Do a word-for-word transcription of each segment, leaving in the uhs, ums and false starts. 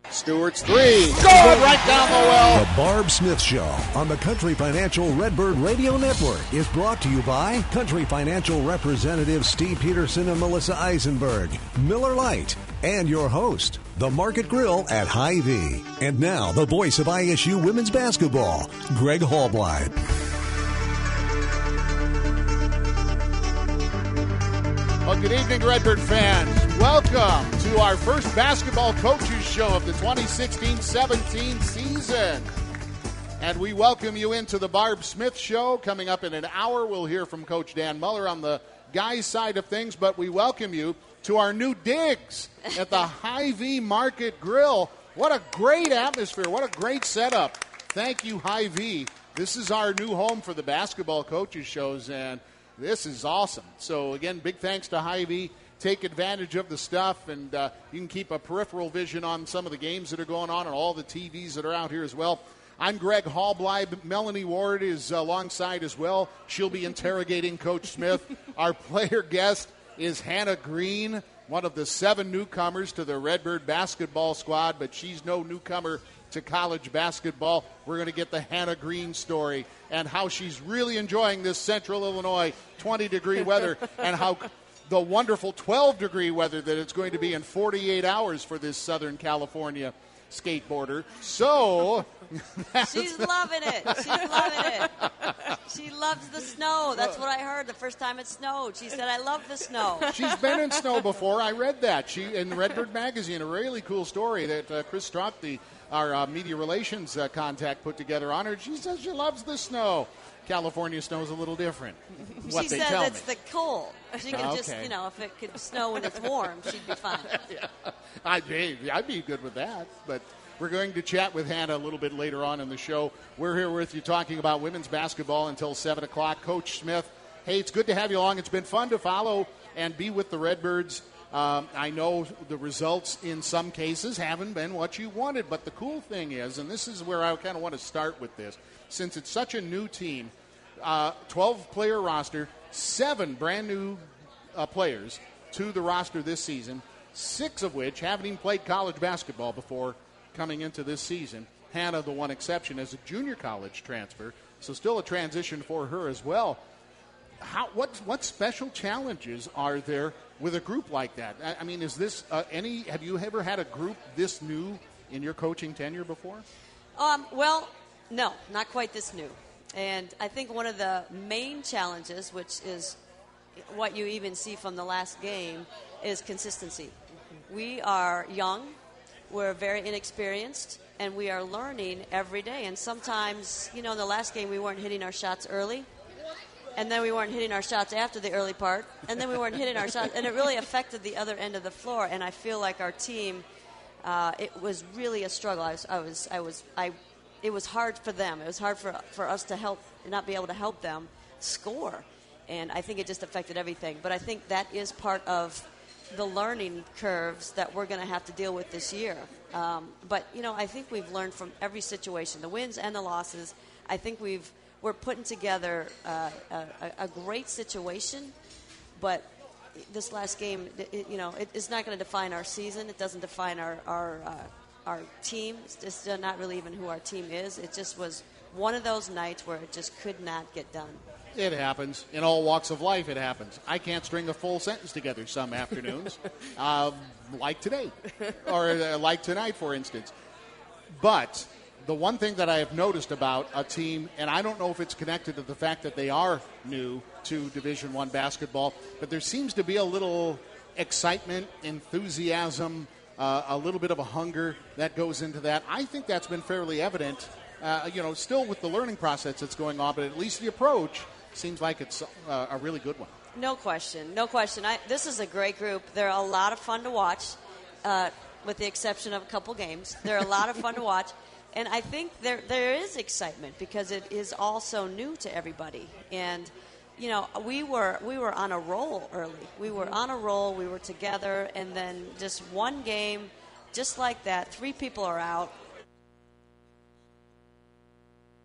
Stewart's three. Good right down the well. The Barb Smith Show on the Country Financial Redbird Radio Network is brought to you by Country Financial representatives Steve Peterson and Melissa Eisenberg, Miller Lite, and your host, the Market Grill at Hy-Vee. And now, the voice of I S U women's basketball, Greg Hallbleib. Well, good evening, Redbird fans. Welcome to our first basketball coaches show of the twenty sixteen seventeen season. And we welcome you into the Barb Smith Show. Coming up in an hour, we'll hear from Coach Dan Muller on the guys' side of things, but we welcome you to our new digs at the Hy-Vee Market Grill. What a great atmosphere. What a great setup. Thank you, Hy-Vee. This is our new home for the basketball coaches shows, and this is awesome. So, again, big thanks to Hy-Vee. Take advantage of the stuff, and uh, you can keep a peripheral vision on some of the games that are going on and all the T Vs that are out here as well. I'm Greg Hallbleib. Melanie Ward is alongside as well. She'll be interrogating Coach Smith. Our player guest is Hannah Green, one of the seven newcomers to the Redbird basketball squad, but she's no newcomer to college basketball. We're going to get the Hannah Green story and how she's really enjoying this Central Illinois twenty-degree weather and how the wonderful twelve-degree weather that it's going to be in forty-eight hours for this Southern California skateboarder. So she's loving it. She's loving it. She loves the snow. That's what I heard the first time it snowed. She said, I love the snow. She's been in snow before. I read that. She in Redbird Magazine, a really cool story that uh, Chris Strock, the our uh, media relations uh, contact, put together on her. She says she loves the snow. California snow is a little different. What she they said tell it's me. the cold. She can Okay. just, you know, if it could snow when it's warm, she'd be fine. Yeah. I'd be, I'd be good with that. But we're going to chat with Hannah a little bit later on in the show. We're here with you talking about women's basketball until seven o'clock. Coach Smith, hey, it's good to have you along. It's been fun to follow and be with the Redbirds. Um, I know the results in some cases haven't been what you wanted, but the cool thing is, and this is where I kind of want to start with this, since it's such a new team, uh, twelve-player roster, seven brand-new uh, players to the roster this season, six of which haven't even played college basketball before coming into this season. Hannah, the one exception, as a junior college transfer, so still a transition for her as well. How, what, what special challenges are there with a group like that? I, I mean, is this uh, any? Have you ever had a group this new in your coaching tenure before? Um, well, no, not quite this new. And I think one of the main challenges, which is what you even see from the last game, is consistency. We are young, we're very inexperienced, and we are learning every day. And sometimes, you know, in the last game we weren't hitting our shots early. And then we weren't hitting our shots after the early part, and then we weren't hitting our shots, and it really affected the other end of the floor. And I feel like our team, uh, it was really a struggle. I was, I was, I was, I. It was hard for them. It was hard for for us to help, not be able to help them score, and I think it just affected everything. But I think that is part of the learning curves that we're going to have to deal with this year. Um, but you know, I think we've learned from every situation, the wins and the losses. I think we've. We're putting together uh, a, a great situation, but this last game, it, you know, it, it's not going to define our season. It doesn't define our our, uh, our team. It's just not really even who our team is. It just was one of those nights where it just could not get done. It happens. In all walks of life, it happens. I can't string a full sentence together some afternoons, uh, like today, or uh, like tonight, for instance. But the one thing that I have noticed about a team, and I don't know if it's connected to the fact that they are new to Division One basketball, but there seems to be a little excitement, enthusiasm, uh, a little bit of a hunger that goes into that. I think that's been fairly evident, uh, you know, still with the learning process that's going on, but at least the approach seems like it's uh, a really good one. No question, no question. I, this is a great group. They're a lot of fun to watch, uh, with the exception of a couple games. They're a lot of fun to watch. And I think there there is excitement because it is all so new to everybody. And, you know, we were we were on a roll early. We were on a roll. We were together. And then just one game, just like that, three people are out.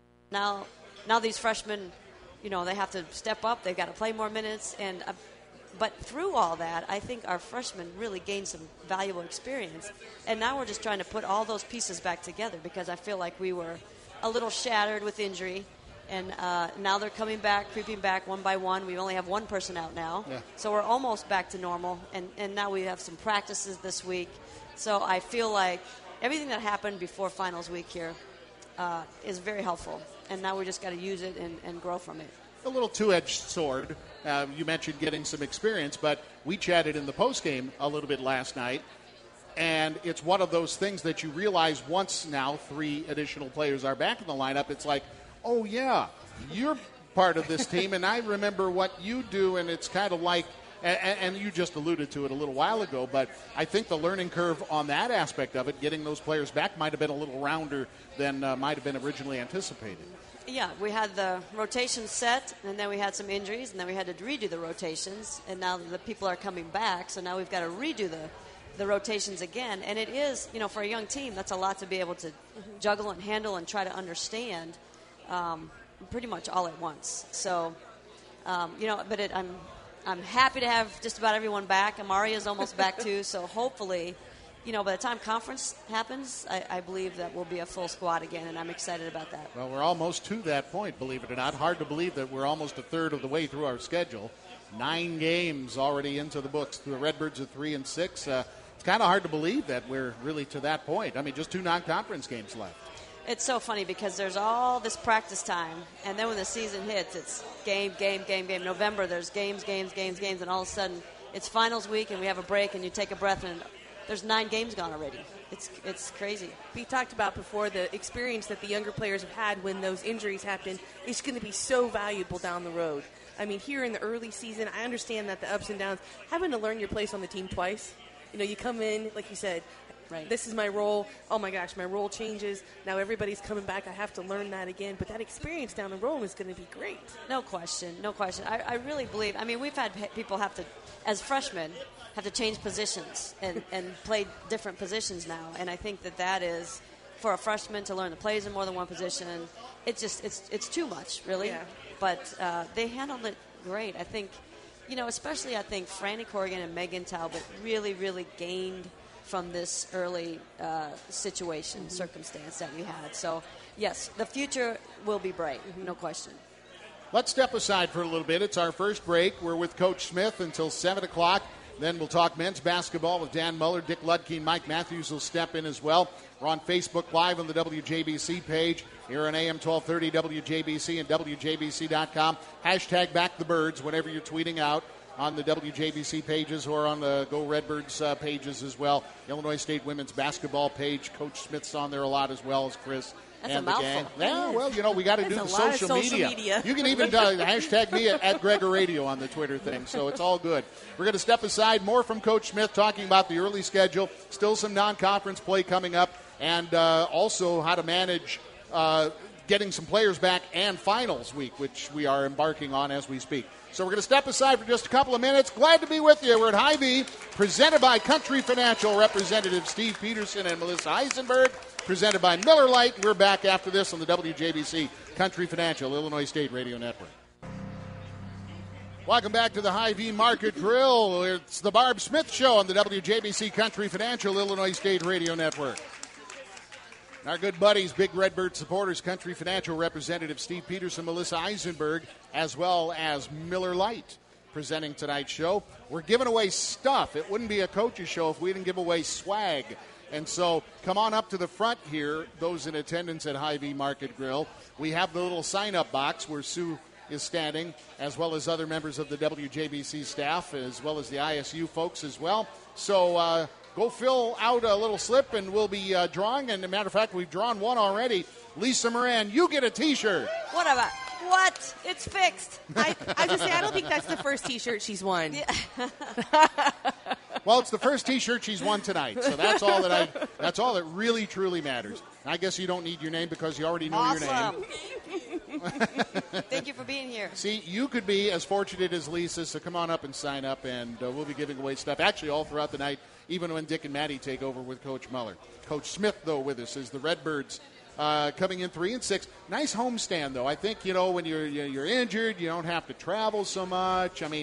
Now, now these freshmen, you know, they have to step up. They've got to play more minutes. And uh, but through all that, I think our freshmen really gained some valuable experience. And now we're just trying to put all those pieces back together because I feel like we were a little shattered with injury. And uh, now they're coming back, creeping back one by one. We only have one person out now. Yeah. So we're almost back to normal. And, and now we have some practices this week. So I feel like everything that happened before finals week here uh, is very helpful. And now we just got to use it and, and grow from it. A little two-edged sword. Uh, you mentioned getting some experience, but we chatted in the postgame a little bit last night, and it's one of those things that you realize once now three additional players are back in the lineup, it's like, oh, yeah, you're part of this team, and I remember what you do, and it's kind of like, and, and you just alluded to it a little while ago, but I think the learning curve on that aspect of it, getting those players back, might have been a little rounder than uh, might have been originally anticipated. Yeah, we had the rotations set, and then we had some injuries, and then we had to redo the rotations, and now the people are coming back, so now we've got to redo the, the rotations again. And it is, you know, for a young team, that's a lot to be able to mm-hmm. juggle and handle and try to understand um, pretty much all at once. So, um, you know, but it, I'm I'm happy to have just about everyone back. Amaria's almost back, too, so hopefully – you know, by the time conference happens, I, I believe that we'll be a full squad again, and I'm excited about that. Well, we're almost to that point, believe it or not. Hard to believe that we're almost a third of the way through our schedule. Nine games already into the books. The Redbirds are three and six. Uh, it's kind of hard to believe that we're really to that point. I mean, just two non-conference games left. It's so funny because there's all this practice time, and then when the season hits, it's game, game, game, game. November, there's games, games, games, games, and all of a sudden it's finals week, and we have a break, and you take a breath, and there's nine games gone already. It's it's crazy. We talked about before the experience that the younger players have had when those injuries happen is going to be so valuable down the road. I mean, here in the early season, I understand that the ups and downs, having to learn your place on the team twice. You know, you come in, like you said, right. This is my role. Oh, my gosh, my role changes. Now everybody's coming back. I have to learn that again. But that experience down the road is going to be great. No question. No question. I, I really believe. I mean, we've had people have to, as freshmen, have to change positions and, and play different positions now. And I think that that is, for a freshman to learn the plays in more than one position, it's just, it's it's too much, really. Yeah. But uh, they handled it great. I think, you know, especially I think Franny Corrigan and Megan Talbot really, really gained from this early uh, situation, mm-hmm. circumstance that we had. So, yes, the future will be bright, mm-hmm. no question. Let's step aside for a little bit. It's our first break. We're with Coach Smith until seven o'clock. Then we'll talk men's basketball with Dan Muller, Dick Ludke, and Mike Matthews will step in as well. We're on Facebook Live on the W J B C page, here on A M twelve thirty W J B C and W J B C dot com. Hashtag Back the Birds whenever you're tweeting out on the W J B C pages or on the Go Redbirds uh, pages as well. Illinois State women's basketball page. Coach Smith's on there a lot as well as Chris. That's and a the mouthful. gang. Yeah, well, you know, we got to do the social, social media. media. You can even uh, hashtag me at, at Gregor Radio on the Twitter thing, so it's all good. We're going to step aside. More from Coach Smith talking about the early schedule, still some non-conference play coming up, and uh, also how to manage uh, getting some players back and finals week, which we are embarking on as we speak. So we're going to step aside for just a couple of minutes. Glad to be with you. We're at Hy-Vee, presented by Country Financial, Representative Steve Peterson and Melissa Eisenberg, presented by Miller Lite. We're back after this on the W J B C Country Financial Illinois State Radio Network. Welcome back to the Hy-Vee Market Grill. It's the Barb Smith Show on the W J B C Country Financial Illinois State Radio Network. Our good buddies, Big Redbird supporters, Country Financial Representative Steve Peterson, Melissa Eisenberg, as well as Miller Lite, presenting tonight's show. We're giving away stuff. It wouldn't be a coach's show if we didn't give away swag. And so come on up to the front here, those in attendance at Hy-Vee Market Grill. We have the little sign-up box where Sue is standing, as well as other members of the W J B C staff, as well as the I S U folks as well. So uh, go fill out a little slip, and we'll be uh, drawing. And as a matter of fact, we've drawn one already. Lisa Moran, you get a T-shirt. What about? What? It's fixed. I, I just say I don't think that's the first T-shirt she's won. Yeah. Well, it's the first T-shirt she's won tonight, so that's all that I. That's all that really truly matters. I guess you don't need your name because you already know awesome. your name. Thank you for being here. See, you could be as fortunate as Lisa, so come on up and sign up, and uh, we'll be giving away stuff actually all throughout the night, even when Dick and Maddie take over with Coach Muller. Coach Smith, though, with us is the Redbirds. Uh, coming in three and six. Nice homestand, though. I think, you know, when you're you're injured, you don't have to travel so much. I mean,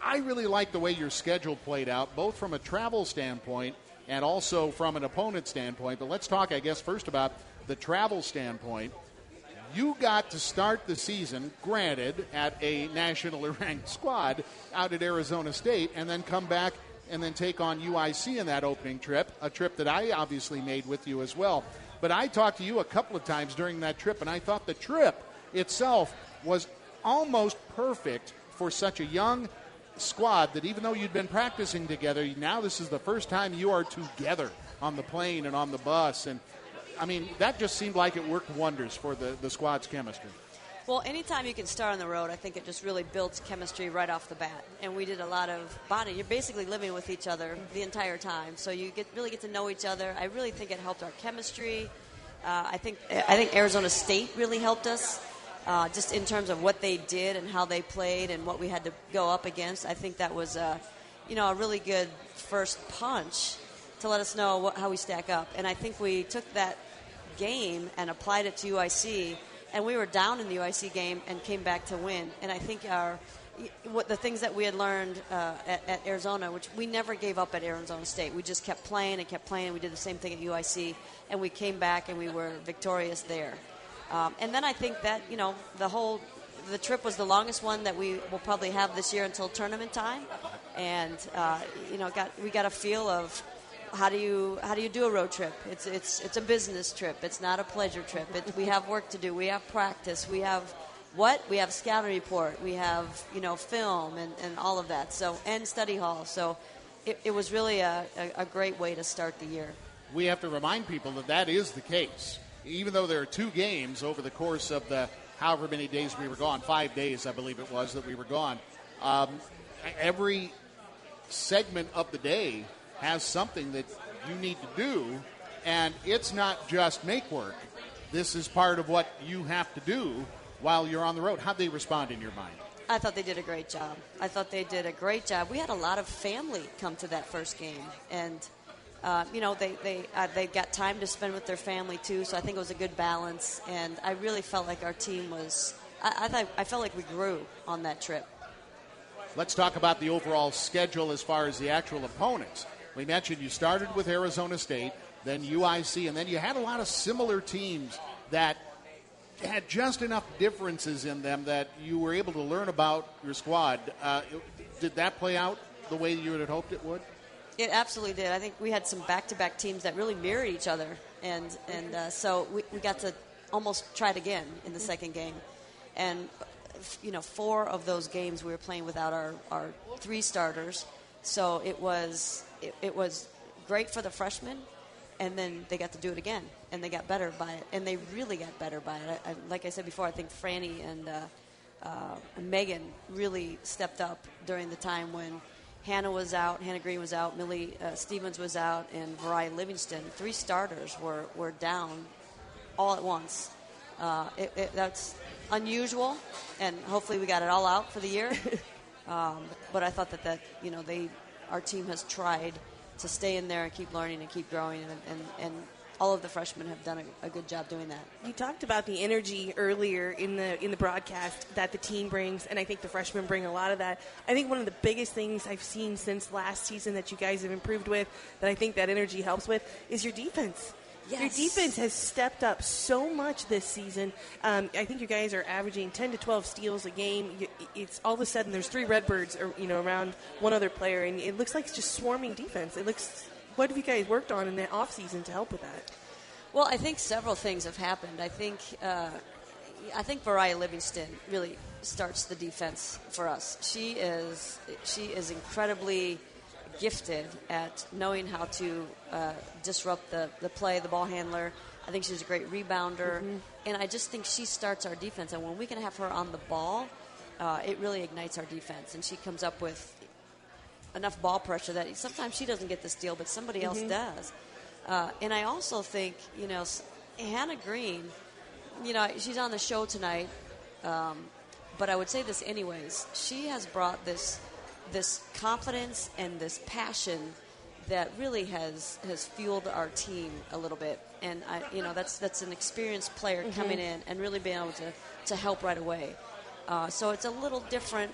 I really like the way your schedule played out, both from a travel standpoint and also from an opponent standpoint. But let's talk, I guess, first about the travel standpoint. You got to start the season, granted, at a nationally ranked squad out at Arizona State, and then come back and then take on U I C in that opening trip, a trip that I obviously made with you as well. But I talked to you a couple of times during that trip, and I thought the trip itself was almost perfect for such a young squad that even though you'd been practicing together, now this is the first time you are together on the plane and on the bus. And, I mean, that just seemed like it worked wonders for the, the squad's chemistry. Well, anytime you can start on the road, I think it just really builds chemistry right off the bat. And we did a lot of bonding. You're basically living with each other the entire time, so you get really get to know each other. I really think it helped our chemistry. Uh, I think I think Arizona State really helped us, uh, just in terms of what they did and how they played and what we had to go up against. I think that was, uh, you know, a really good first punch to let us know what, how we stack up. And I think we took that game and applied it to U I C. And we were down in the U I C game and came back to win. And I think our what the things that we had learned uh, at, at Arizona, which we never gave up at Arizona State. We just kept playing and kept playing. We did the same thing at U I C, and we came back and we were victorious there. Um, and then I think that, you know, the whole the trip was the longest one that we will probably have this year until tournament time. And, uh, you know, got we got a feel of How do you how do you do a road trip? It's it's it's a business trip. It's not a pleasure trip. It, we have work to do. We have practice. We have what? We have scouting report. We have, you know, film and, and all of that. So and study hall. So it, it was really a, a, a great way to start the year. We have to remind people that that is the case. Even though there are two games over the course of the however many days we were gone, five days I believe it was that we were gone. Um, every segment of the day has something that you need to do, and it's not just make work. This is part of what you have to do while you're on the road. How'd they respond in your mind? I thought they did a great job. I thought they did a great job. We had a lot of family come to that first game, and uh, you know they they uh, they got time to spend with their family too. So I think it was a good balance, and I really felt like our team was. I, I thought I felt like we grew on that trip. Let's talk about the overall schedule as far as the actual opponents. We mentioned you started with Arizona State, then U I C, and then you had a lot of similar teams that had just enough differences in them that you were able to learn about your squad. Uh, did that play out the way you had hoped it would? It absolutely did. I think we had some back-to-back teams that really mirrored each other, and and uh, so we, we got to almost try it again in the second game. And, you know, four of those games we were playing without our, our three starters, so it was... It, it was great for the freshmen, and then they got to do it again, and they got better by it, and they really got better by it. I, I, like I said before, I think Franny and, uh, uh, and Megan really stepped up during the time when Hannah was out, Hannah Green was out, Millie uh, Stevens was out, and Mariah Livingston. Three starters were, were down all at once. Uh, it, it, that's unusual, and hopefully we got it all out for the year. um, but I thought that, that you know, they – our team has tried to stay in there and keep learning and keep growing, and, and, and all of the freshmen have done a, a good job doing that. You talked about the energy earlier in the in the broadcast that the team brings, and I think the freshmen bring a lot of that. I think one of the biggest things I've seen since last season that you guys have improved with, that I think that energy helps with, is your defense. Yes. Your defense has stepped up so much this season. Um, I think you guys are averaging ten to twelve steals a game. You, it's all of a sudden there's three Redbirds, or, you know, around one other player, and it looks like it's just swarming defense. It looks. What have you guys worked on in the off season to help with that? Well, I think several things have happened. I think uh, I think Mariah Livingston really starts the defense for us. She is she is incredibly gifted at knowing how to uh, disrupt the, the play, the ball handler. I think she's a great rebounder. Mm-hmm. And I just think she starts our defense. And when we can have her on the ball, uh, it really ignites our defense. And she comes up with enough ball pressure that sometimes she doesn't get the steal, but somebody mm-hmm. else does. Uh, and I also think, you know, Hannah Green, you know, she's on the show tonight, um, but I would say this anyways. She has brought this this confidence and this passion that really has has fueled our team a little bit. And, I, you know, that's that's an experienced player mm-hmm. coming in and really being able to, to help right away. Uh, so it's a little different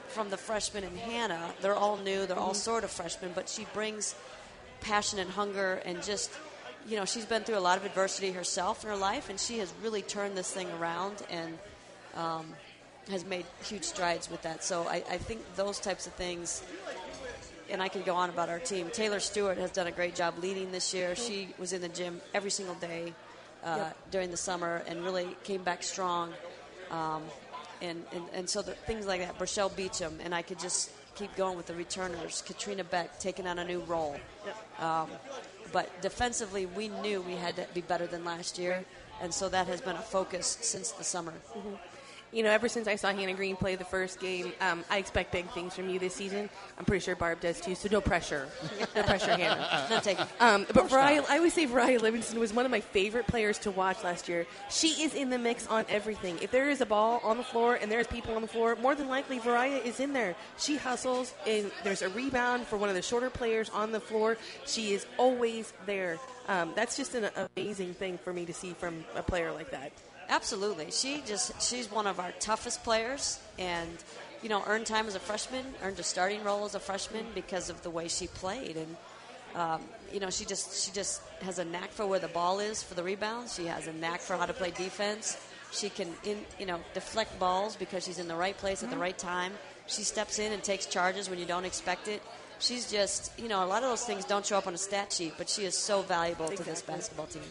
from the freshmen in Hannah. They're all new. They're all sort of freshmen, but she brings passion and hunger and just, you know, she's been through a lot of adversity herself in her life, and she has really turned this thing around and um, has made huge strides with that. So I, I think those types of things, and I could go on about our team. Taylor Stewart has done a great job leading this year. She was in the gym every single day uh, yep. during the summer and really came back strong. Um, and, and, and so the things like that, Rochelle Beecham, and I could just keep going with the returners. Katrina Beck taking on a new role. Yep. Um, but defensively, we knew we had to be better than last year, and so that has been a focus since the summer. Mm-hmm. You know, ever since I saw Hannah Green play the first game, um, I expect big things from you this season. I'm pretty sure Barb does too, so no pressure. No pressure, Hannah. Not taking. Um, but Variah, I always say Variah Livingston was one of my favorite players to watch last year. She is in the mix on everything. If there is a ball on the floor and there's people on the floor, more than likely Variah is in there. She hustles, and there's a rebound for one of the shorter players on the floor. She is always there. Um, that's just an amazing thing for me to see from a player like that. Absolutely. She just she's one of our toughest players, and you know, earned time as a freshman, earned a starting role as a freshman because of the way she played, and um, you know, she just she just has a knack for where the ball is for the rebounds. She has a knack for how to play defense. She can in you know deflect balls because she's in the right place at the right time. She steps in and takes charges when you don't expect it. She's just you know a lot of those things don't show up on a stat sheet, but she is so valuable exactly. to this basketball team.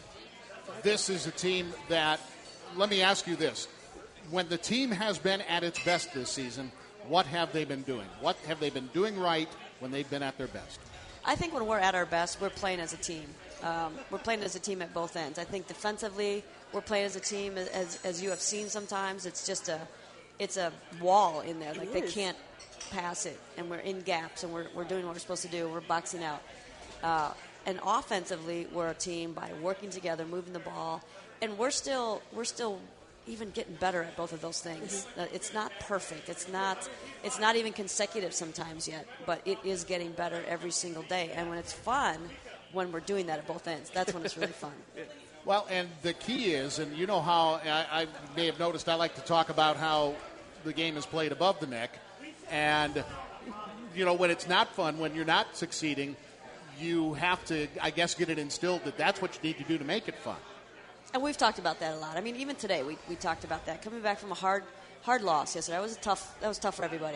This is a team that. Let me ask you this. When the team has been at its best this season, what have they been doing? What have they been doing right when they've been at their best? I think when we're at our best, we're playing as a team. Um, we're playing as a team at both ends. I think defensively, we're playing as a team, as as you have seen sometimes. It's just a it's a wall in there. Like, they can't pass it, and we're in gaps, and we're, we're doing what we're supposed to do. We're boxing out. Uh, and offensively, we're a team by working together, moving the ball. And we're still we're still even getting better at both of those things. Mm-hmm. Uh, it's not perfect. It's not it's not even consecutive sometimes yet, but it is getting better every single day. And when it's fun, when we're doing that at both ends, that's when it's really fun. Well, and the key is, and you know how I, I may have noticed I like to talk about how the game is played above the neck. And, you know, when it's not fun, when you're not succeeding, you have to, I guess, get it instilled that that's what you need to do to make it fun. And we've talked about that a lot. I mean, even today we, we talked about that. Coming back from a hard hard loss yesterday, that was a tough that was tough for everybody.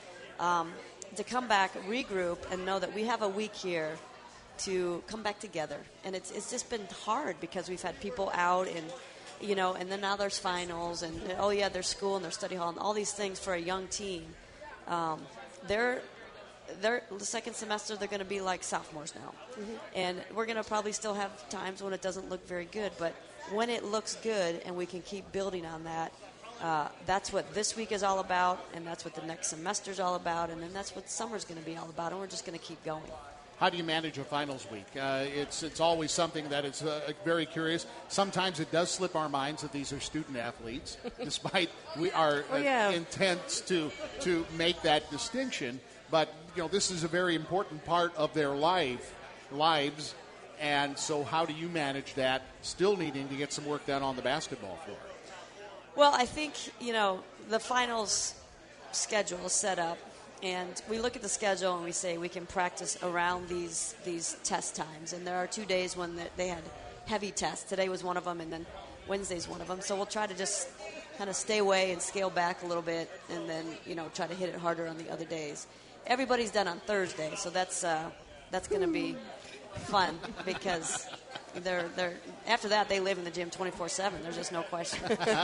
Um, to come back, regroup, and know that we have a week here to come back together. And it's it's just been hard because we've had people out, and you know, and then now there's finals, and oh yeah, there's school and there's study hall, and all these things for a young team. Um, they're They're, the second semester, they're going to be like sophomores now. Mm-hmm. And we're going to probably still have times when it doesn't look very good. But when it looks good and we can keep building on that, uh, that's what this week is all about, and that's what the next semester is all about, and then that's what summer's going to be all about, and we're just going to keep going. How do you manage a finals week? Uh, it's it's always something that is uh, very curious. Sometimes it does slip our minds that these are student athletes, despite we our oh, yeah. uh, intents to to make that distinction. But, you know, this is a very important part of their life, lives, and so how do you manage that, still needing to get some work done on the basketball floor? Well, I think, you know, the finals schedule is set up, and we look at the schedule and we say we can practice around these these test times. And there are two days when they had heavy tests. Today was one of them, and then Wednesday's one of them. So we'll try to just kind of stay away and scale back a little bit, and then, you know, try to hit it harder on the other days. Everybody's done on Thursday, so that's uh, that's going to be fun because they're they're after that they live in the gym twenty-four seven. There's just no question.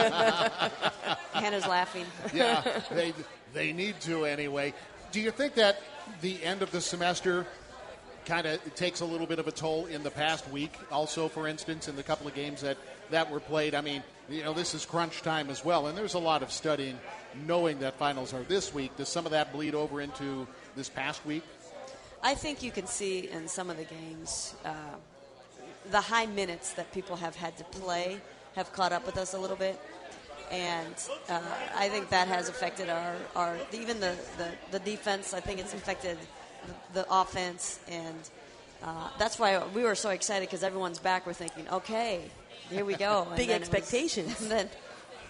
Hannah's laughing. Yeah, they they need to anyway. Do you think that the end of the semester kind of takes a little bit of a toll in the past week? Also, for instance, in the couple of games that, that were played, I mean, you know, this is crunch time as well, and there's a lot of studying. Knowing that finals are this week, does some of that bleed over into this past week? I think you can see in some of the games uh, the high minutes that people have had to play have caught up with us a little bit. And uh, I think that has affected our, our even the, the, the defense. I think it's affected the, the offense. And uh, that's why we were so excited because everyone's back. We're thinking, okay, here we go. And Big expectations. Was, and then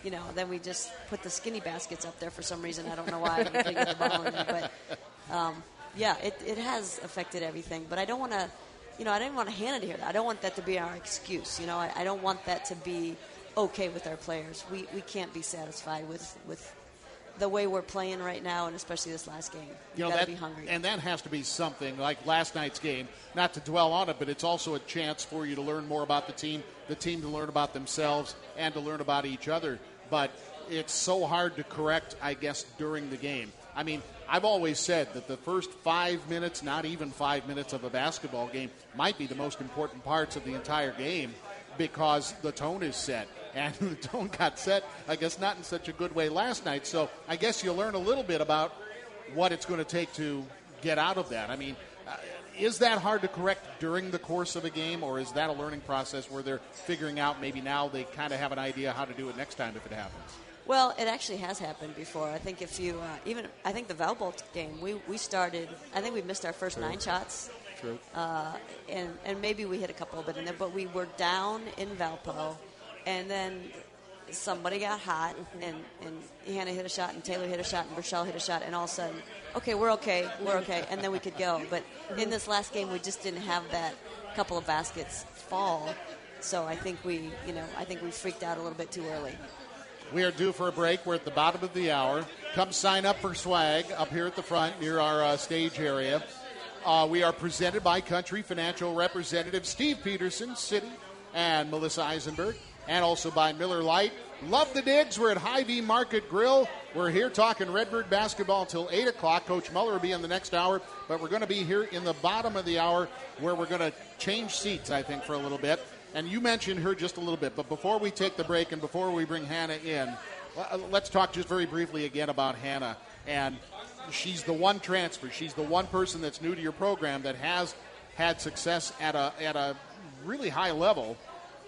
you know, then we just put the skinny baskets up there for some reason. I don't know why. I didn't get the ball in there, but um, yeah, it, it has affected everything. But I don't want to, you know, I didn't want to hand it here. I don't want that to be our excuse. You know, I, I don't want that to be okay with our players. We we can't be satisfied with with the way we're playing right now, and especially this last game. You, you know, got to that, be hungry. And that has to be something like last night's game, not to dwell on it, but it's also a chance for you to learn more about the team, the team to learn about themselves, and to learn about each other. But it's so hard to correct, I guess, during the game. I mean, I've always said that the first five minutes, not even five minutes of a basketball game, might be the most important parts of the entire game because the tone is set. And the tone got set, I guess, not in such a good way last night. So I guess you learn a little bit about what it's going to take to get out of that. I mean, uh, is that hard to correct during the course of a game, or is that a learning process where they're figuring out maybe now they kind of have an idea how to do it next time if it happens? Well, it actually has happened before. I think if you, uh, even, I think the Valpo game, we, we started, I think we missed our first True. nine shots. True. Uh, and, and maybe we hit a couple of it in there, but we were down in Valpo. And then somebody got hot, and, and Hannah hit a shot, and Taylor hit a shot, and Rochelle hit a shot, and all of a sudden, okay, we're okay, we're okay, and then we could go. But in this last game, we just didn't have that couple of baskets fall. So I think we, you know, I think we freaked out a little bit too early. We are due for a break. We're at the bottom of the hour. Come sign up for swag up here at the front near our uh, stage area. Uh, we are presented by Country Financial Representative Steve Peterson, City, and Melissa Eisenberg. And also by Miller Lite. Love the digs. We're at Hy-Vee Market Grill. We're here talking Redbird basketball until eight o'clock. Coach Muller will be in the next hour, but we're going to be here in the bottom of the hour where we're going to change seats, I think, for a little bit. And you mentioned her just a little bit, but before we take the break and before we bring Hannah in, let's talk just very briefly again about Hannah. And she's the one transfer. She's the one person that's new to your program that has had success at a at a really high level.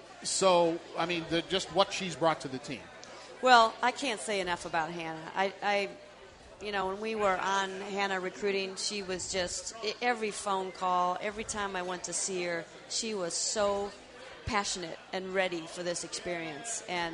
So, I mean, the, just what she's brought to the team. Well, I can't say enough about Hannah. I, I, you know, when we were on Hannah recruiting, she was just, every phone call, every time I went to see her, she was so passionate and ready for this experience. And,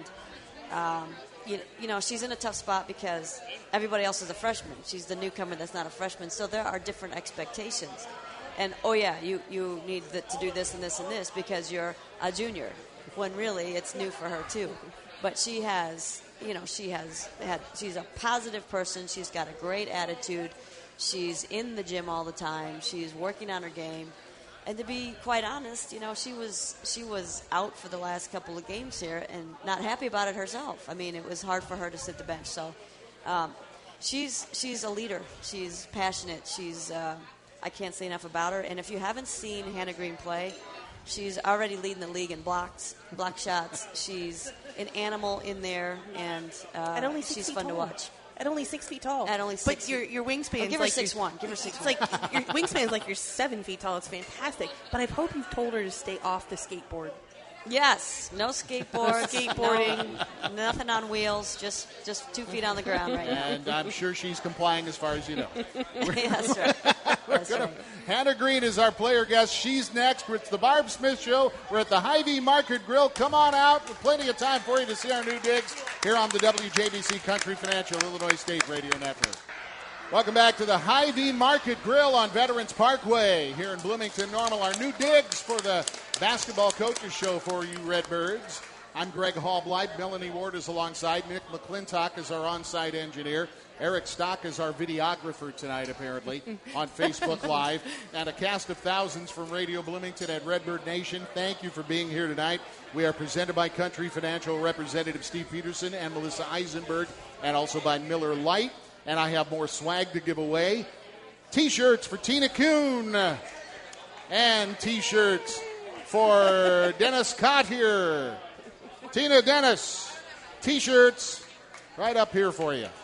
um, you, you know, she's in a tough spot because everybody else is a freshman. She's the newcomer that's not a freshman. So there are different expectations. And, oh, yeah, you, you need the, to do this and this and this because you're a junior, when really it's new for her, too. But she has, you know, she has had, she's a positive person. She's got a great attitude. She's in the gym all the time. She's working on her game. And to be quite honest, you know, she was she was out for the last couple of games here and not happy about it herself. I mean, it was hard for her to sit the bench. So um, she's she's a leader. She's passionate. She's uh, I can't say enough about her. And if you haven't seen Hannah Green play, she's already leading the league in blocks, block shots. She's an animal in there, and uh, At only six she's feet fun tall. to watch. At only six feet tall. At only six But your your wingspan. Oh, give her like six one. Give her six It's one. like your wingspan is like you're seven feet tall. It's fantastic. But I hope you've told her to stay off the skateboard. Yes, no skateboards, Skateboarding. no, nothing on wheels, just just two feet on the ground right now. And I'm sure she's complying as far as you know. That's right. That's right. Hannah Green is our player guest. She's next. It's the Barb Smith Show. We're at the Hy-Vee Market Grill. Come on out. With plenty of time for you to see our new digs here on the W J B C Country Financial Illinois State Radio Network. Welcome back to the Hy-Vee Market Grill on Veterans Parkway here in Bloomington Normal. Our new digs for the Basketball Coaches Show for you Redbirds. I'm Greg Hallblight. Melanie Ward is alongside. Nick McClintock is our on-site engineer. Eric Stock is our videographer tonight, apparently, on Facebook Live. And a cast of thousands from Radio Bloomington and Redbird Nation. Thank you for being here tonight. We are presented by Country Financial Representative Steve Peterson and Melissa Eisenberg, and also by Miller Lite. And I have more swag to give away. T-shirts for Tina Kuhn. And T-shirts for Dennis Cott here. Tina, Dennis, T-shirts right up here for you.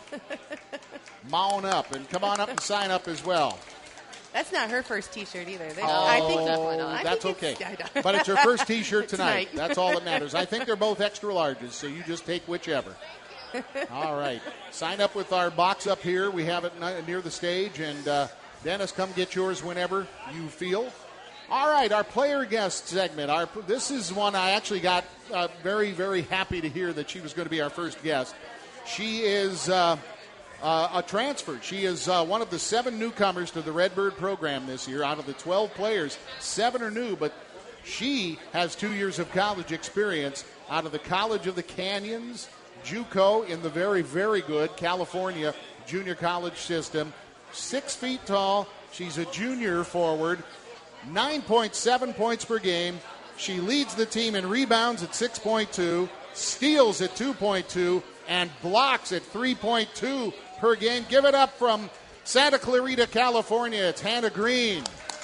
Mount up. And come on up and sign up as well. That's not her first T-shirt either. They, Oh, I think that's I think okay. it's- But it's her first T-shirt tonight. Tonight. That's all that matters. I think they're both extra larges, so you just take whichever. All right. Sign up with our box up here. We have it n- near the stage. And, uh, Dennis, come get yours whenever you feel. All right, our player guest segment. Our this is one I actually got uh, very, very happy to hear that she was going to be our first guest. She is uh, uh, a transfer. She is uh, one of the seven newcomers to the Redbird program this year. Out of the twelve players, seven are new, but she has two years of college experience out of the College of the Canyons, JUCO, in the very, very good California junior college system. Six feet tall. She's a junior forward. nine point seven points per game. She leads the team in rebounds at six point two, steals at two point two, and blocks at three point two per game. Give it up from Santa Clarita, California. It's Hannah Green.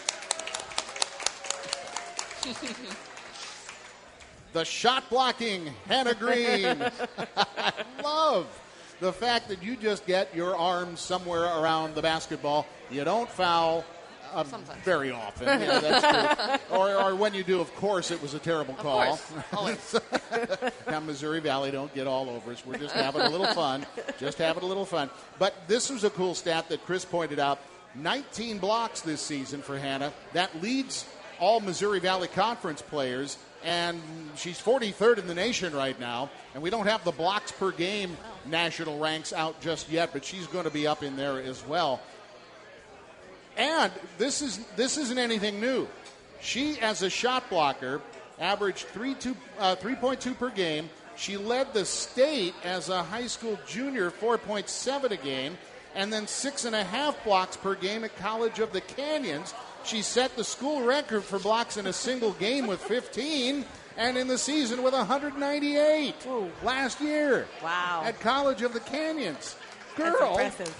The shot-blocking Hannah Green. I love the fact that you just get your arms somewhere around the basketball. You don't foul. Uh, very often. Yeah, that's true. Or, or when you do, of course, it was a terrible of call. Course. Now, Missouri Valley, don't get all over us. We're just having a little fun. Just having a little fun. But this was a cool stat that Chris pointed out. nineteen blocks this season for Hannah. That leads all Missouri Valley Conference players, and she's forty-third in the nation right now. And we don't have the blocks per game national ranks out just yet, but she's going to be up in there as well. And this is this isn't anything new. She, as a shot blocker, averaged three two uh, three point two per game. She led the state as a high school junior, four point seven a game, and then six and a half blocks per game at College of the Canyons. She set the school record for blocks in a single game with fifteen, and in the season with one hundred ninety-eight. Whoa. Last year. Wow. At College of the Canyons. Girl. That's impressive.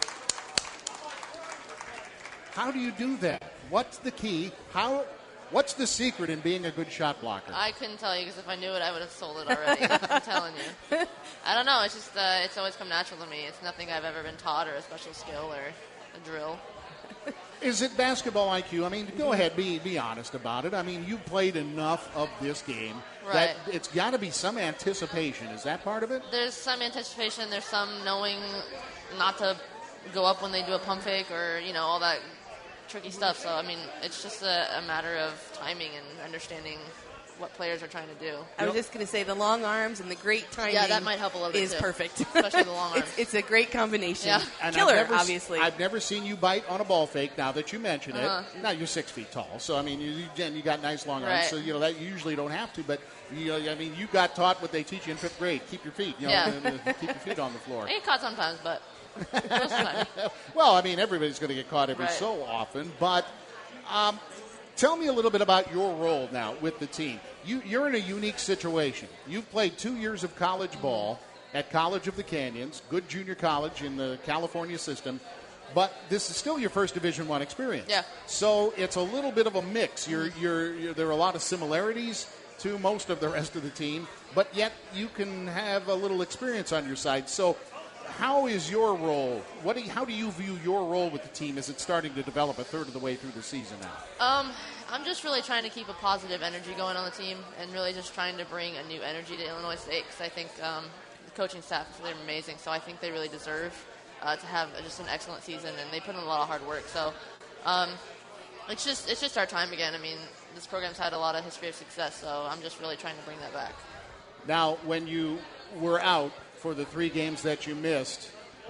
How do you do that? What's the key? How? What's the secret in being a good shot blocker? I couldn't tell you because if I knew it, I would have sold it already. I'm telling you. I don't know. It's just uh, it's always come natural to me. It's nothing I've ever been taught or a special skill or a drill. Is it basketball I Q? I mean, go ahead, be be honest about it. I mean, you played enough of this game right. that it's got to be some anticipation. Is that part of it? There's some anticipation. There's some knowing not to go up when they do a pump fake or, you know, all that tricky stuff. So, I mean, it's just a, a matter of timing and understanding what players are trying to do. I was just going to say the long arms and the great timing. Yeah, that might help a little bit is too. perfect. Especially the long arms. It's, it's a great combination. Yeah. And Killer, I've never, obviously. I've never seen you bite on a ball fake. Now that you mention Uh-huh. it, now you're six feet tall, so I mean, you you, you got nice long arms, Right. so you know that you usually don't have to. But you know, I mean, you got taught what they teach you in fifth grade: keep your feet, you know, Yeah. uh, keep your feet on the floor. I get caught sometimes, but most of the time. Well, I mean, everybody's going to get caught every Right. so often, but. Um, Tell me a little bit about your role now with the team. You, you're in a unique situation. You've played two years of college ball at College of the Canyons, good junior college in the California system, but this is still your first Division One experience. Yeah. So it's a little bit of a mix. You're, you're, you're, there are a lot of similarities to most of the rest of the team, but yet you can have a little experience on your side. So how is your role? What do you, how do you view your role with the team as it's starting to develop a third of the way through the season now? Um, I'm just really trying to keep a positive energy going on the team and really just trying to bring a new energy to Illinois State because I think um, the coaching staff is really amazing. So I think they really deserve uh, to have just an excellent season, and they put in a lot of hard work. So um, it's just it's just our time again. I mean, this program's had a lot of history of success, so I'm just really trying to bring that back. Now, when you were out for the three games that you missed,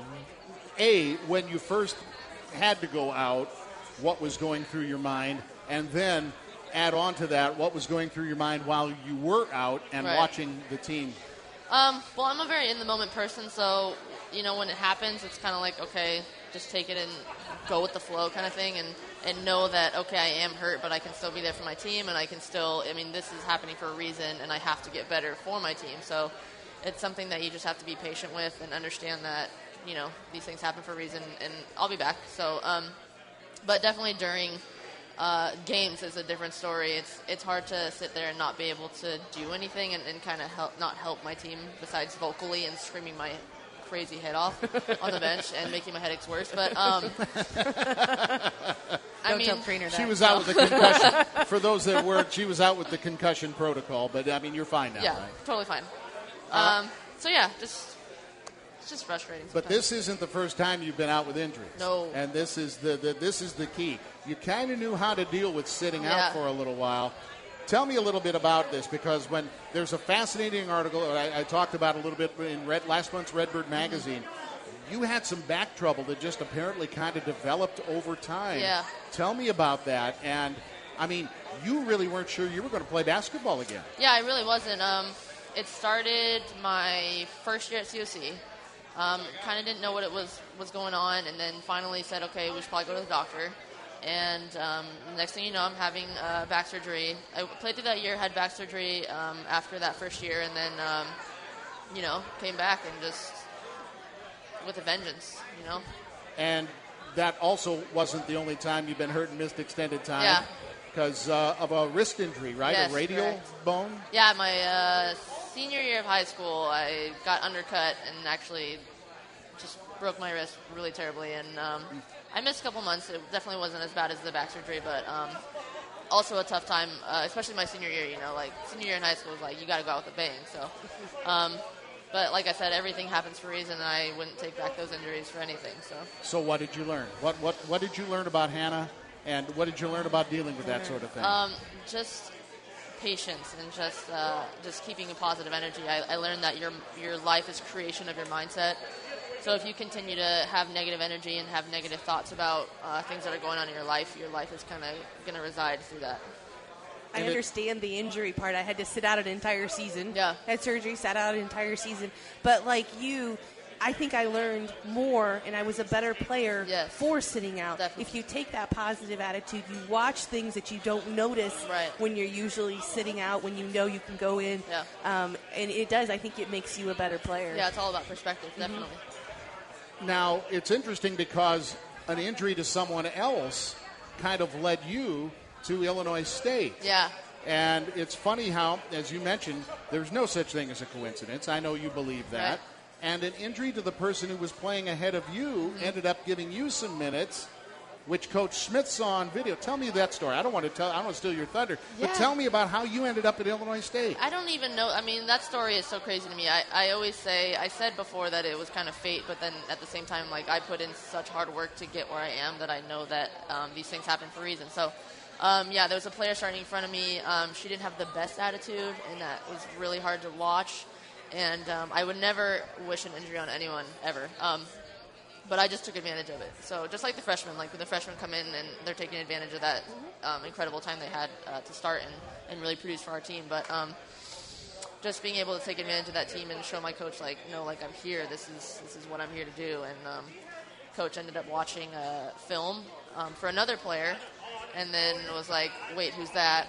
A, when you first had to go out, what was going through your mind? And then add on to that, what was going through your mind while you were out and Right. watching the team? Um, well, I'm a very in-the-moment person, so, you know, when it happens, it's kind of like, okay, just take it and go with the flow kind of thing and, and know that, okay, I am hurt, but I can still be there for my team, and I can still, I mean, this is happening for a reason, and I have to get better for my team. So it's something that you just have to be patient with and understand that, you know, these things happen for a reason, and I'll be back. So, um, but definitely during uh, games is a different story. It's it's hard to sit there and not be able to do anything and, and kind of help not help my team besides vocally and screaming my crazy head off on the bench and making my headaches worse. But um, I Don't mean, tell Trainer that. She was out with the concussion. For those that weren't, she was out with the concussion protocol. But, I mean, you're fine now, yeah, right? totally fine. Uh, Um, so yeah, just it's just frustrating. But sometimes. this isn't the first time you've been out with injuries. No. And this is the, the this is the key. You kind of knew how to deal with sitting Yeah. out for a little while. Tell me a little bit about this, because when there's a fascinating article I, I talked about a little bit in Red, last month's Redbird magazine. You had some back trouble that just apparently kind of developed over time. Yeah. Tell me about that. And I mean, you really weren't sure you were going to play basketball again. Yeah, I really wasn't. Um, it started my first year at C O C. Um, kind of didn't know what it was was going on, and then finally said, okay, we should probably go to the doctor. And um, next thing you know, I'm having uh, back surgery. I played through that year, had back surgery um, after that first year, and then, um, you know, came back and just with a vengeance, you know. And that also wasn't the only time you've been hurt and missed extended time. Yeah. Because uh, of a wrist injury, right? Yes, a radial correct. bone? Yeah, my uh, senior year of high school, I got undercut and actually just broke my wrist really terribly. And um, I missed a couple months. It definitely wasn't as bad as the back surgery, but um, also a tough time, uh, especially my senior year. You know, like senior year in high school is like you got to go out with a bang. So, um, but like I said, everything happens for a reason, and I wouldn't take back those injuries for anything. So, So what did you learn? What what what did you learn about Hannah, and what did you learn about dealing with that sort of thing? um, just patience and just uh, just keeping a positive energy. I, I learned that your your life is creation of your mindset. So if you continue to have negative energy and have negative thoughts about uh, things that are going on in your life, your life is kind of going to reside through that. I And it- understand the injury part. I had to sit out an entire season. Yeah. Had surgery, sat out an entire season. But like you, I think I learned more, and I was a better player Yes. for sitting out. Definitely. If you take that positive attitude, you watch things that you don't notice Right. when you're usually sitting out, when you know you can go in. Yeah. Um, and it does. I think it makes you a better player. Yeah, it's all about perspective, definitely. Now, it's interesting because an injury to someone else kind of led you to Illinois State. Yeah. And it's funny how, as you mentioned, there's no such thing as a coincidence. I know you believe that. Right. And an injury to the person who was playing ahead of you ended up giving you some minutes, which Coach Smith saw on video. Tell me that story. I don't want to tell. I don't want to steal your thunder. But Yeah. tell me about how you ended up at Illinois State. I don't even know. I mean, that story is so crazy to me. I, I always say, I said before that it was kind of fate, but then at the same time, like, I put in such hard work to get where I am that I know that um, these things happen for a reason. So, um, yeah, there was a player starting in front of me. Um, she didn't have the best attitude, and that was really hard to watch. And um, I would never wish an injury on anyone, ever. Um, but I just took advantage of it. So just like the freshmen, like when the freshmen come in and they're taking advantage of that um, incredible time they had uh, to start and, and really produce for our team. But um, just being able to take advantage of that team and show my coach, like, no, like, I'm here. This is this is what I'm here to do. And um, coach ended up watching a film um, for another player and then was like, wait, who's that?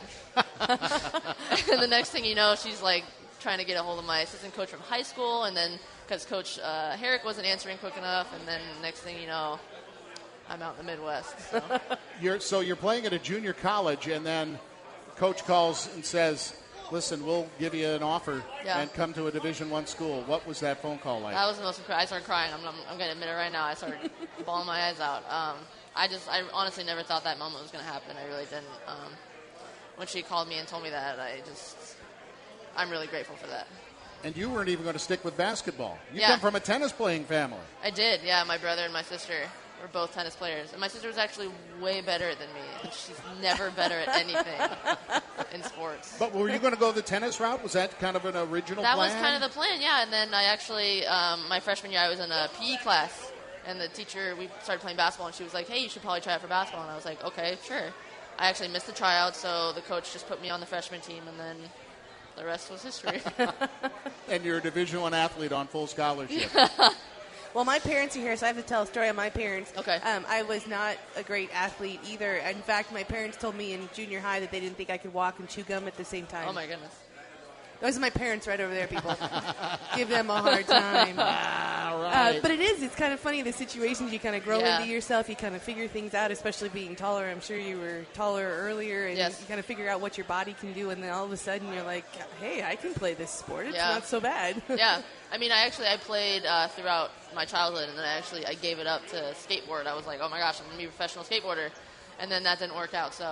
And the next thing you know, she's like trying to get a hold of my assistant coach from high school, and then because Coach uh, Herrick wasn't answering quick enough, and then next thing you know, I'm out in the Midwest. So. You're, so you're playing at a junior college, and then coach calls and says, listen, we'll give you an offer Yeah. and come to a Division One school. What was that phone call like? That was the most incredible. I started crying. I'm, I'm, I'm going to admit it right now. I started bawling my eyes out. Um, I just, I honestly never thought that moment was going to happen. I really didn't. Um, when she called me and told me that, I just, I'm really grateful for that. And you weren't even going to stick with basketball. You Yeah. come from a tennis-playing family. I did, yeah. My brother and my sister were both tennis players. And my sister was actually way better than me. And she's never better at anything in sports. But were you going to go the tennis route? Was that kind of an original That plan? was kind of the plan, yeah. And then I actually, um, my freshman year, I was in a P E class. And the teacher, we started playing basketball, and she was like, hey, you should probably try out for basketball. And I was like, okay, sure. I actually missed the tryout, so the coach just put me on the freshman team, and then the rest was history. And you're a Division One athlete on full scholarship. Well, my parents are here, so I have to tell a story on my parents. Okay. Um, I was not a great athlete either. In fact, my parents told me in junior high that they didn't think I could walk and chew gum at the same time. Oh, my goodness. Those are my parents right over there, people. Give them a hard time. All Uh, right. but it is. It's kind of funny, the situations you kind of grow Yeah. into yourself. You kind of figure things out, especially being taller. I'm sure you were taller earlier, and Yes. you kind of figure out what your body can do, and then all of a sudden you're like, hey, I can play this sport. It's Yeah. not so bad. Yeah. I mean, I actually, I played uh, throughout my childhood, and then I actually, I gave it up to skateboard. I was like, oh, my gosh, I'm going to be a professional skateboarder. And then that didn't work out, so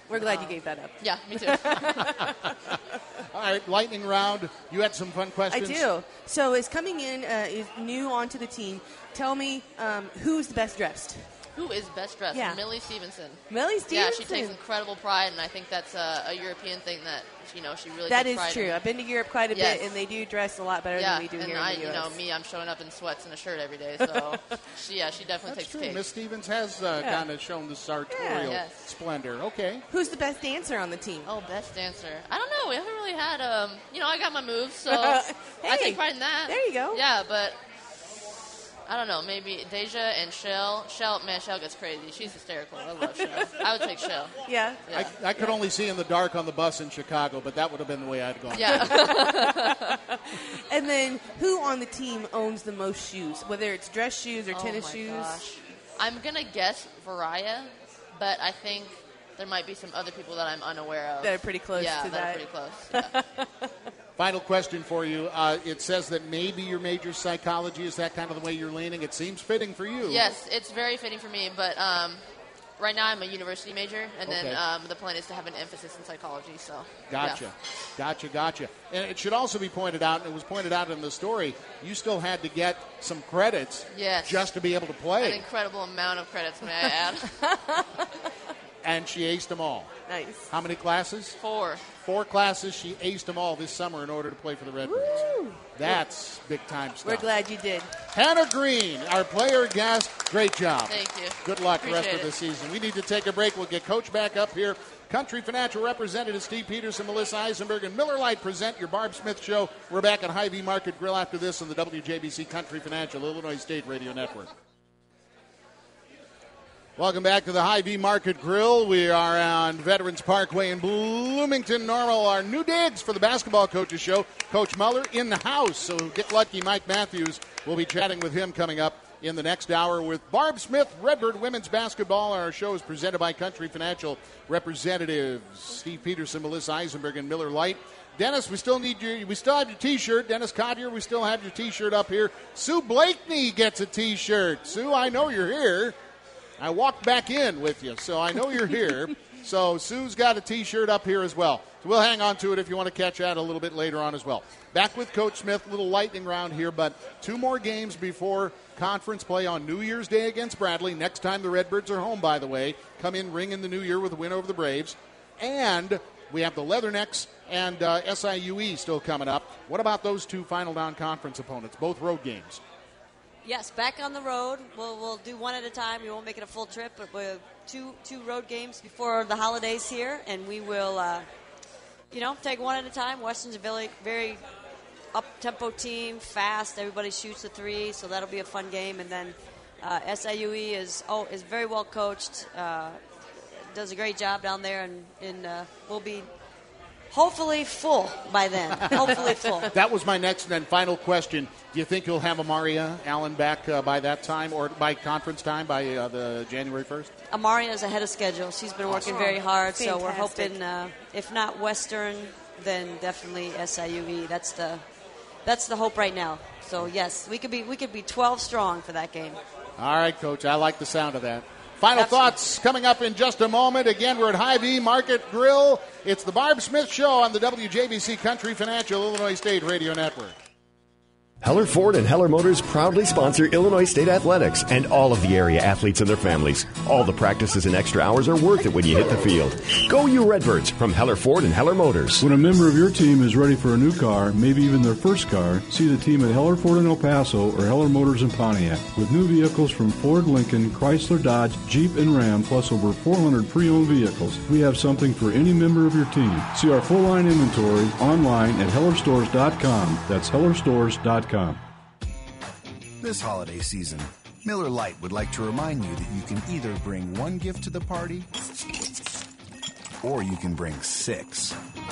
We're glad you gave that up. Yeah, me too. All right, lightning round. You had some fun questions. I do. So is coming in, uh, is new onto the team. Tell me um, who's the best dressed? Who is best dressed? Yeah. Millie Stevenson. Millie Stevenson. Yeah, she takes incredible pride, and I think that's a, a European thing that, you know, she really That takes is pride true. in. I've been to Europe quite a Yes. bit, and they do dress a lot better Yeah, than we do and here I, in the U S. you know, me, I'm showing up in sweats and a shirt every day, so she, yeah, she definitely That's takes true. the cake. Miss Stevens has uh, Yeah. kind of shown the sartorial Yes. splendor. Okay. Who's the best dancer on the team? Oh, best dancer. I don't know. We haven't really had, um, you know, I got my moves, so Hey, I take pride in that. there you go. Yeah, but I don't know. Maybe Deja and Shell. Shell, man, Shell gets crazy. She's hysterical. I love Shell. I would take Shell. Yeah. Yeah. I, I could only see in the dark on the bus in Chicago, but that would have been the way I'd gone. Yeah. And then who on the team owns the most shoes, whether it's dress shoes or tennis oh my shoes? Gosh. I'm gonna guess Variah, but I think there might be some other people that I'm unaware of. That are pretty close yeah, to that. that. are pretty close. Yeah. Final question for you. Uh, it says that maybe your major psychology. Is that kind of the way you're leaning? It seems fitting for you. Yes, it's very fitting for me, but um, right now I'm a university major, and Okay. then um, the plan is to have an emphasis in psychology. So, Gotcha. yeah. Gotcha, gotcha. And it should also be pointed out, and it was pointed out in the story, you still had to get some credits Yes. just to be able to An play. incredible amount of credits, may I add? And she aced them all. Nice. How many classes? Four. Four classes. She aced them all this summer in order to play for the Redbirds. Woo. That's big time stuff. We're glad you did. Hannah Green, our player guest. Great job. Thank you. Good luck the rest Appreciate of the it. season. We need to take a break. We'll get Coach back up here. Country Financial Representative Steve Peterson, Melissa Eisenberg, and Miller Lite present your Barb Smith Show. We're back at Hy-Vee Market Grill after this on the W J B C Country Financial Illinois State Radio Network. Welcome back to the Hy-Vee Market Grill. We are on Veterans Parkway in Bloomington. Normal, our new digs for the Basketball Coaches Show. Coach Muller in the house, so get lucky. Mike Matthews will be chatting with him coming up in the next hour with Barb Smith, Redbird Women's Basketball. Our show is presented by Country Financial Representatives Steve Peterson, Melissa Eisenberg, and Miller Lite. Dennis, we still need your, we still have your T-shirt. Dennis Cottier, we still have your T-shirt up here. Sue Blakeney gets a T-shirt. Sue, I know you're here. I walked back in with you, so I know you're here. So Sue's got a T-shirt up here as well. So we'll hang on to it if you want to catch that a little bit later on as well. Back with Coach Smith, little lightning round here, but two more games before conference play on New Year's Day against Bradley. Next time the Redbirds are home, by the way. Come in, ring in the new year with a win over the Braves. And we have the Leathernecks and uh, S I U E still coming up. What about those two final down conference opponents, both road games? Yes, back on the road. We'll, we'll do one at a time. We won't make it a full trip, but we'll have two, two road games before the holidays here, and we will, uh, you know, take one at a time. Western's a very, very up-tempo team, fast. Everybody shoots a three, so that'll be a fun game. And then uh, S I U E is oh is very well coached, uh, does a great job down there, and, and uh, we'll be hopefully full by then. Hopefully full. That was my next and then final question. Do you think you'll have Amaria Allen back uh, by that time or by conference time, by uh, the January first? Amaria is ahead of schedule. She's been working very hard, so we're Fantastic. hoping, uh, if not Western, then definitely S I U E. That's the that's the hope right now. So yes, we could be we could be twelve strong for that game. All right, Coach. I like the sound of that. Final Absolutely. thoughts coming up in just a moment. Again, we're at Hy-Vee Market Grill. It's the Barb Smith Show on the W J B C Country Financial Illinois State Radio Network. Heller Ford and Heller Motors proudly sponsor Illinois State Athletics and all of the area athletes and their families. All the practices and extra hours are worth it when you hit the field. Go you Redbirds from Heller Ford and Heller Motors. When a member of your team is ready for a new car, maybe even their first car, see the team at Heller Ford in El Paso or Heller Motors in Pontiac. With new vehicles from Ford, Lincoln, Chrysler, Dodge, Jeep, and Ram, plus over four hundred pre-owned vehicles, we have something for any member of your team. See our full-line inventory online at heller stores dot com. That's heller stores dot com. This holiday season, Miller Lite would like to remind you that you can either bring one gift to the party or you can bring six.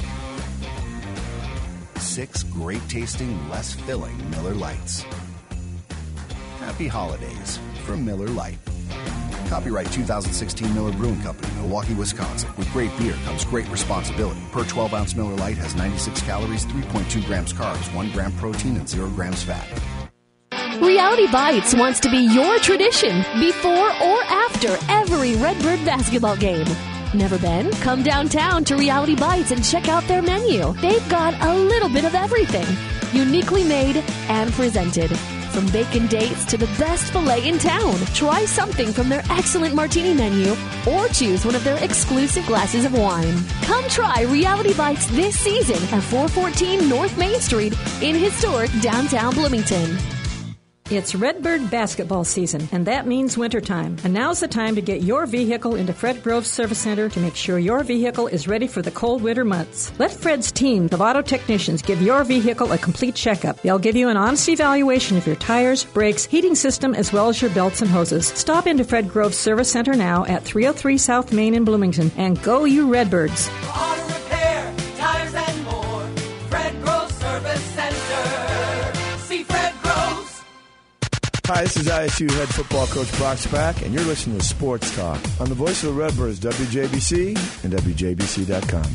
Six great-tasting, less filling Miller Lights. Happy holidays from Miller Lite. Copyright two thousand sixteen Miller Brewing Company, Milwaukee, Wisconsin. With great beer comes great responsibility. Per twelve-ounce Miller Lite has ninety-six calories, three point two grams carbs, one gram protein, and zero grams fat. Reality Bites wants to be your tradition before or after every Redbird basketball game. Never been? Come downtown to Reality Bites and check out their menu. They've got a little bit of everything, uniquely made and presented. From bacon dates to the best filet in town. Try something from their excellent martini menu or choose one of their exclusive glasses of wine. Come try Reality Bites this season at four fourteen North Main Street in historic downtown Bloomington. It's Redbird basketball season, and that means wintertime. And now's the time to get your vehicle into Fred Groves Service Center to make sure your vehicle is ready for the cold winter months. Let Fred's team of auto technicians give your vehicle a complete checkup. They'll give you an honest evaluation of your tires, brakes, heating system, as well as your belts and hoses. Stop into Fred Groves Service Center now at three oh three South Main in Bloomington, and go you Redbirds. Auto repair, tires and more. Fred Groves Service Center. See Fred Groves. Hi, this is I S U head football coach Brock Spack, and you're listening to Sports Talk on the voice of the Redbirds, W J B C and W J B C dot com.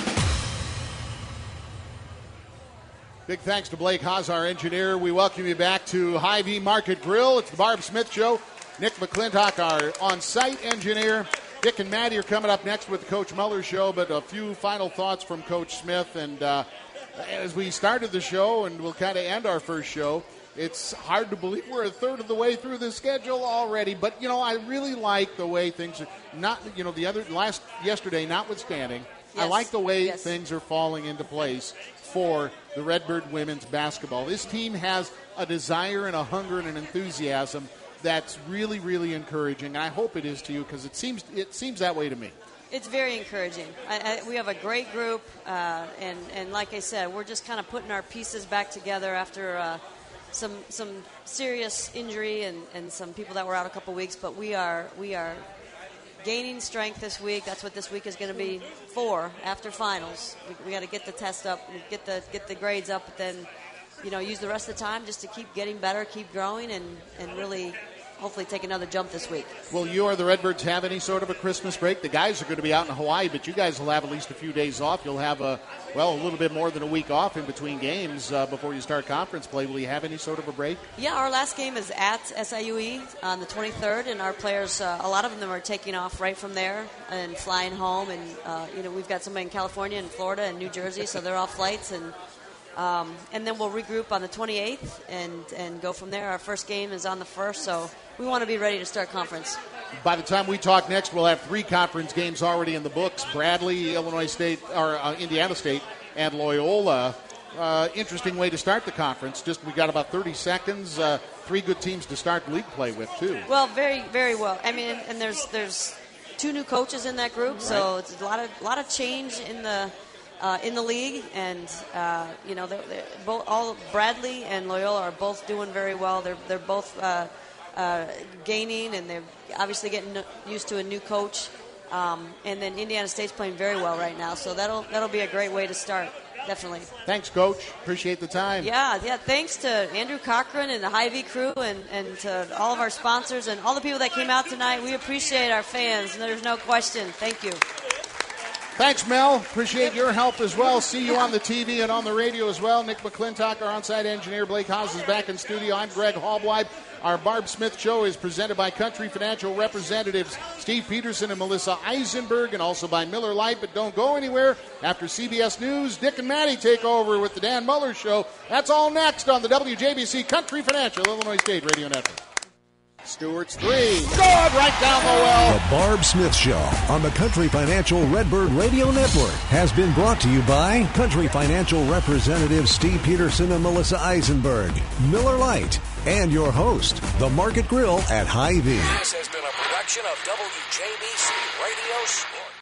Big thanks to Blake Haas, our engineer. We welcome you back to Hy-Vee Market Grill. It's the Barb Smith Show. Nick McClintock, our on-site engineer. Dick and Maddie are coming up next with the Coach Muller Show, but a few final thoughts from Coach Smith. And uh, as we started the show, and we'll kind of end our first show, it's hard to believe we're a third of the way through the schedule already. But, you know, I really like the way things are not, you know, the other last yesterday notwithstanding, yes. I like the way yes. things are falling into place for the Redbird women's basketball. This team has a desire and a hunger and an enthusiasm that's really, really encouraging. And I hope it is to you because it seems it seems that way to me. It's very encouraging. I, I, we have a great group, uh, and, and like I said, we're just kind of putting our pieces back together after uh, some some serious injury and, and some people that were out a couple weeks. But we are we are gaining strength this week. That's what this week is going to be for after finals. We, we got to get the test up, get the get the grades up, but then you know use the rest of the time just to keep getting better, keep growing, and, and really hopefully take another jump this week. Will you or the Redbirds have any sort of a Christmas break? The guys are going to be out in Hawaii, but you guys will have at least a few days off. You'll have, a, well, a little bit more than a week off in between games uh, before you start conference play. Will you have any sort of a break? Yeah, our last game is at S I U E on the twenty-third, and our players, uh, a lot of them are taking off right from there and flying home. And, uh, you know, we've got somebody in California and Florida and New Jersey, so they're off flights. And Um, and then we'll regroup on the twenty-eighth and, and go from there. Our first game is on the first, so we want to be ready to start conference. By the time we talk next, we'll have three conference games already in the books. Bradley, Illinois State, or uh, Indiana State, and Loyola. Uh, interesting way to start the conference. Just we got about thirty seconds. Uh, three good teams to start league play with, too. Well, very, very well. I mean, and there's there's two new coaches in that group, so right. It's a lot of lot of change in the – Uh, in the league, and uh, you know, they're, they're both all Bradley and Loyola are both doing very well. They're they're both uh, uh, gaining, and they're obviously getting used to a new coach. Um, and then Indiana State's playing very well right now, so that'll that'll be a great way to start. Definitely. Thanks, Coach. Appreciate the time. Yeah, yeah. Thanks to Andrew Cochran and the Hy-Vee crew, and, and to all of our sponsors and all the people that came out tonight. We appreciate our fans, and there's no question. Thank you. Thanks, Mel. Appreciate your help as well. See you on the T V and on the radio as well. Nick McClintock, our on-site engineer. Blake Haas is back in studio. I'm Greg Halbleib. Our Barb Smith Show is presented by Country Financial representatives Steve Peterson and Melissa Eisenberg, and also by Miller Lite. But don't go anywhere. After C B S News, Dick and Maddie take over with the Dan Muller Show. That's all next on the W J B C Country Financial Illinois State Radio Network. Stewart's three. Good, right down the well. The Barb Smith Show on the Country Financial Redbird Radio Network has been brought to you by Country Financial representatives Steve Peterson and Melissa Eisenberg, Miller Lite, and your host, the Market Grill at Hy-Vee. This has been a production of W J B C Radio Sports.